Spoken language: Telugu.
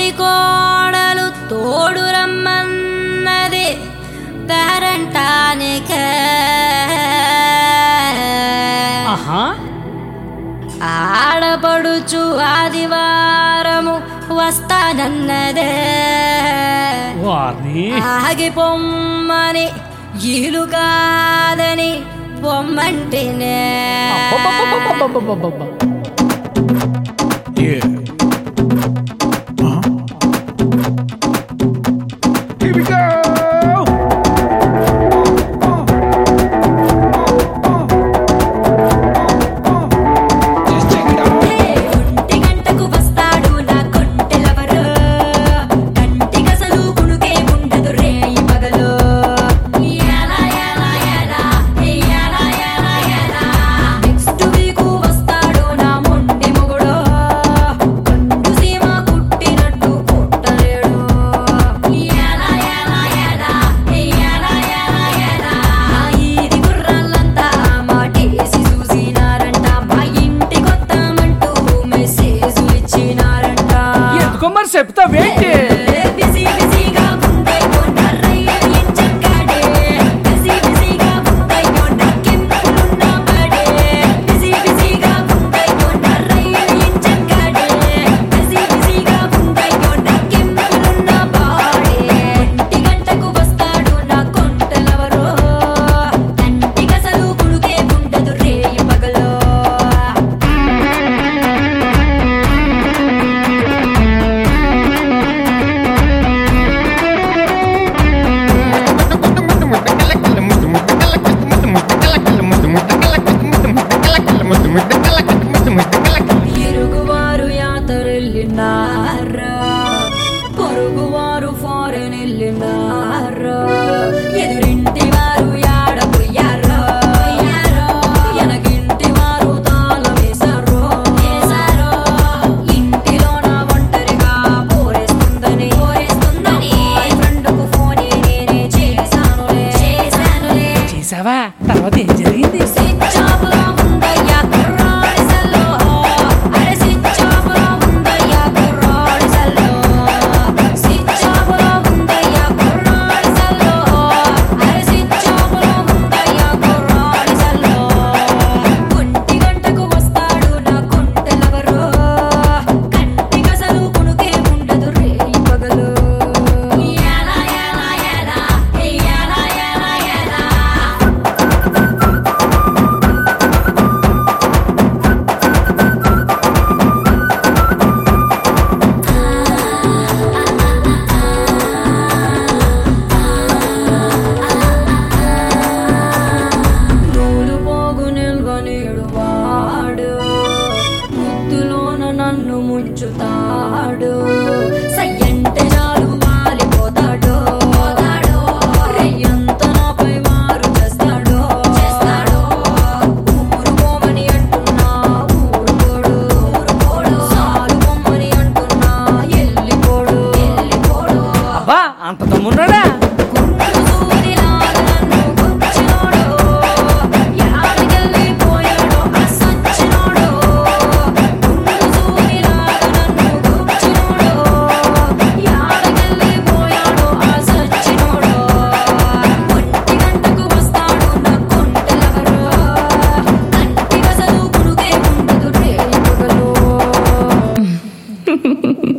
కోడలు తోడు రమ్మన్నది పేరంటానికే. ఆడపడుచు ఆదివారము వస్తానన్నదే, ఆగి పొమ్మని ఇలు కాదని పొమ్మంటేనే. చెప్తావేంటి? ఇరుగువారు యాతరెళ్ళినారా, పొరుగువారు ఫారెన్ వెళ్ళినారా, ఎదురింటి వారు యాడపోయారో, ఎనకింటి వారు తాళం వేశారో, ఇంటిలోన ఒంటరిగా పోరేస్తుందని ఫ్రెండ్కు ఫోన్ నేనే చేశానులే. చేసావా? తర్వాత ఏం జరిగింది? నన్ను ముంచుతాడు, సయ్యంటే చాలు వాలిపోతాడు, రెయ్యంత నాపై వారు చేస్తాడు. ఊరు పోమని అంటున్నా ఊరుకోడు, సాలు పొమ్మని అంటున్నా ఎల్లిపోడు. అబ్బా, అంత తమ్మున్నాడా? Ha ha ha.